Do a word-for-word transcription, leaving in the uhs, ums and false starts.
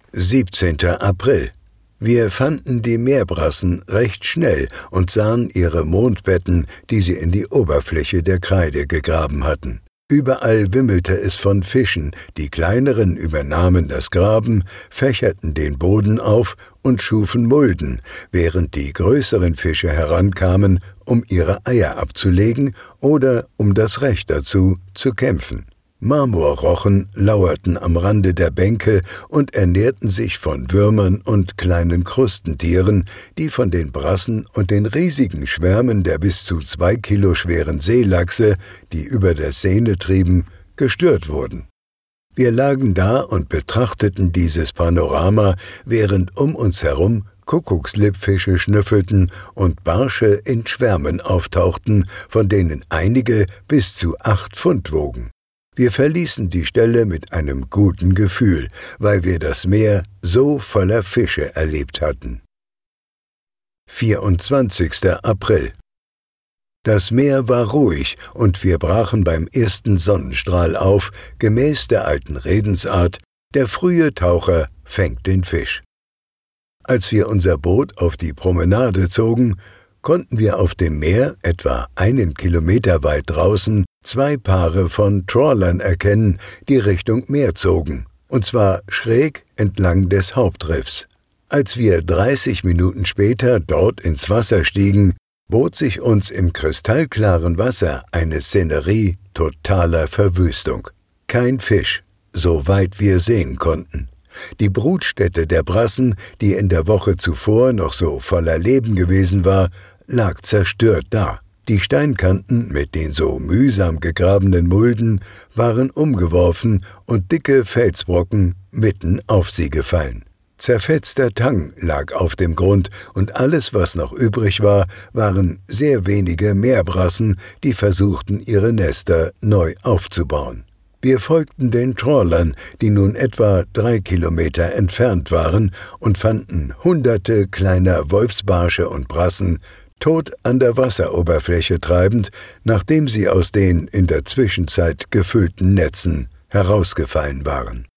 siebzehnter April. Wir fanden die Meerbrassen recht schnell und sahen ihre Mondbetten, die sie in die Oberfläche der Kreide gegraben hatten. Überall wimmelte es von Fischen, die kleineren übernahmen das Graben, fächerten den Boden auf und schufen Mulden, während die größeren Fische herankamen, um ihre Eier abzulegen oder um das Recht dazu zu kämpfen. Marmorrochen lauerten am Rande der Bänke und ernährten sich von Würmern und kleinen Krustentieren, die von den Brassen und den riesigen Schwärmen der bis zu zwei Kilo schweren Seelachse, die über der Seine trieben, gestört wurden. Wir lagen da und betrachteten dieses Panorama, während um uns herum Kuckuckslippfische schnüffelten und Barsche in Schwärmen auftauchten, von denen einige bis zu acht Pfund wogen. Wir verließen die Stelle mit einem guten Gefühl, weil wir das Meer so voller Fische erlebt hatten. vierundzwanzigster April. Das Meer war ruhig und wir brachen beim ersten Sonnenstrahl auf, gemäß der alten Redensart: Der frühe Taucher fängt den Fisch. Als wir unser Boot auf die Promenade zogen, konnten wir auf dem Meer, etwa einen Kilometer weit draußen, zwei Paare von Trawlern erkennen, die Richtung Meer zogen, und zwar schräg entlang des Hauptriffs. Als wir dreißig Minuten später dort ins Wasser stiegen, bot sich uns im kristallklaren Wasser eine Szenerie totaler Verwüstung. Kein Fisch, soweit wir sehen konnten. Die Brutstätte der Brassen, die in der Woche zuvor noch so voller Leben gewesen war, lag zerstört da. Die Steinkanten mit den so mühsam gegrabenen Mulden waren umgeworfen und dicke Felsbrocken mitten auf sie gefallen. Zerfetzter Tang lag auf dem Grund und alles, was noch übrig war, waren sehr wenige Meerbrassen, die versuchten, ihre Nester neu aufzubauen. Wir folgten den Trawlern, die nun etwa drei Kilometer entfernt waren, und fanden hunderte kleiner Wolfsbarsche und Brassen tot an der Wasseroberfläche treibend, nachdem sie aus den in der Zwischenzeit gefüllten Netzen herausgefallen waren.